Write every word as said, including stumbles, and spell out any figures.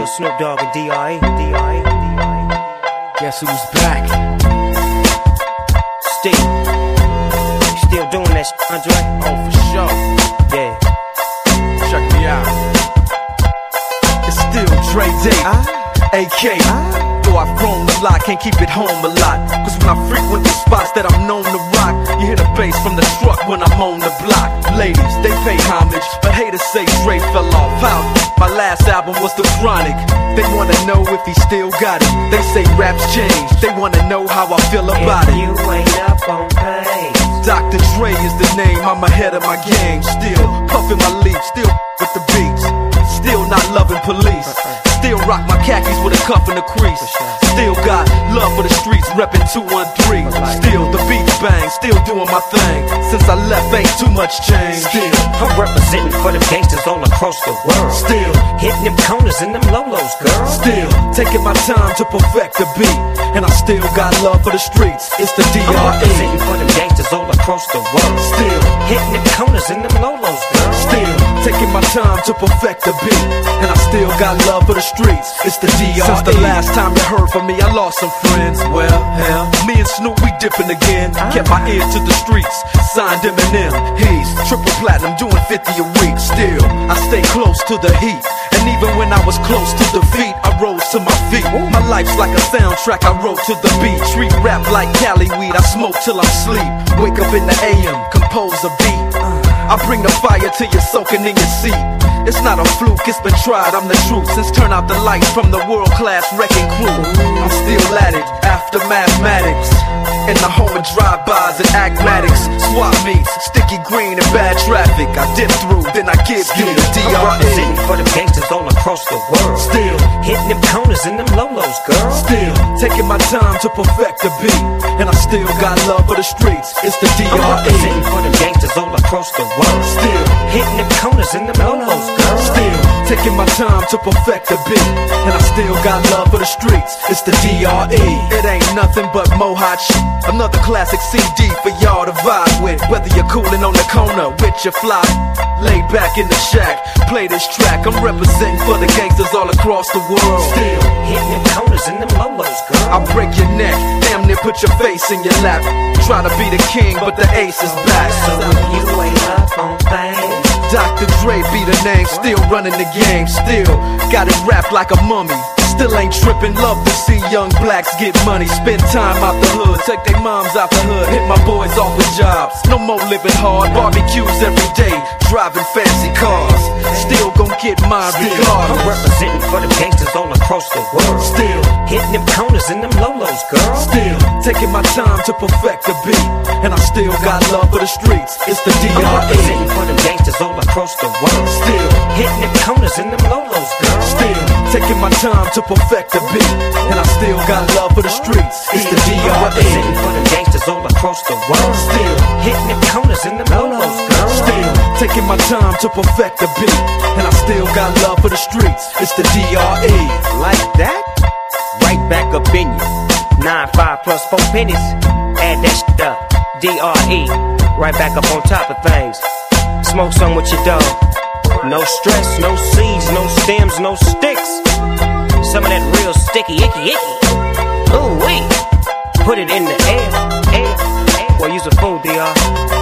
Snoop Dogg and D R E. D R E. Guess who's back? Steve. You still doing that shit, Andre? Oh, for sure. Yeah. Check me out. It's still Dre Day, Ah. A K. Ah. Though I've grown a lot, can't keep it home a lot. Cause when I frequent the spots that I'm known to rock, you hear the bass from the truck when I'm on the block. Ladies, they pay homage, but haters say Dre fell off. How? My last album was The Chronic. They wanna know if he still got it. They say raps change, they wanna know how I feel about if it. you ain't up on pain, Doctor Dre is the name, I'm ahead of my game. Still puffin' my leaf, still with the beats. Still not loving police. Still rock my khakis with a cuff and a crease. Still got love for the streets, reppin' two one three. Still the beats bang, still doing my thing. Since I left, ain't too much change. Still, I'm representing for them gangsters all across the world. Still hitting them corners and them lolos, girl. Still taking my time to perfect the beat, and I still got love for the streets. It's the D R E. I'm representing for them gangsters all across the world. Still hitting them corners and them lolos, girl. Still taking my time to perfect the beat, and I still got love for the streets. It's the D R E. Since the last time you heard from me, I lost some friends. Well, hell, me and Snoop, we dipping again. Kept my ear to the streets, signed Eminem. He's triple platinum, doing fifty a week. Still, I stay close to the heat, and even when I was close to defeat, I rose to my feet. My life's like a soundtrack, I wrote to the beat. Street rap like Cali weed, I smoke till I'm sleep. Wake up in the A M, compose a beat. I bring the fire till you're soaking in your seat. It's not a fluke, it's been tried, I'm the truth. Since turn out the lights from the world-class wrecking crew, I'm still at it, after mathematics. In the home of drive-bys and acmatics, swap meets, sticky green and bad traffic. I dip through, then I give you the D R E. I'm representing for them gangsters all across the world. Still hitting them corners and them lolos, girl. Still taking my time to perfect the beat, and I still got love for the streets. It's the D R E. I'm representing for them gangsters all across the world. Still hitting them corners and them lolos, girl. Still taking my time to perfect the beat, and I still got love for the streets. It's the D R E. It ain't nothing but mohawk shit. Another classic C D for y'all to vibe with. Whether you're coolin' on the corner with your fly, laid back in the shack, play this track. I'm representing for the gangsters all across the world. Still hitting them corners and them lolos, girl. I break your neck, damn near put your face in your lap. Try to be the king, but the ace is back. So if you ain't up on things, Doctor Dre be the name, still running the game. Still got it wrapped like a mummy. Still ain't trippin', love to see young blacks get money. Spend time out the hood, take their moms out the hood. Hit my boys off with jobs, no more living hard. Barbecues every day, driving fancy cars. Still gon' get mine regardless. I'm representing for them gangsters all across the world. Still hitting them corners and them lolos, girl. Still taking my time to perfect the beat, and I still got love for the streets. It's the D R E. I'm representing for them gangsters all across the world. Still hitting them corners and them lolos, girl. Still taking my time to perfect the beat, and I still got love for the streets. It's the D R E. I'm representing for them gangsters all across the world. Still hitting them corners and them lolos, girl. Still taking my time to perfect the beat, and I still got love for the streets. It's the D R E. Like that? Right back up in you. Nine five plus four pennies. Add that shit up. D R E. Right back up on top of things. Smoke some with your dog. No stress, no seeds, no stems, no sticks. Some of that real sticky, icky, icky. Ooh wee. Put it in the air, air, air. Boy, use a fool, D R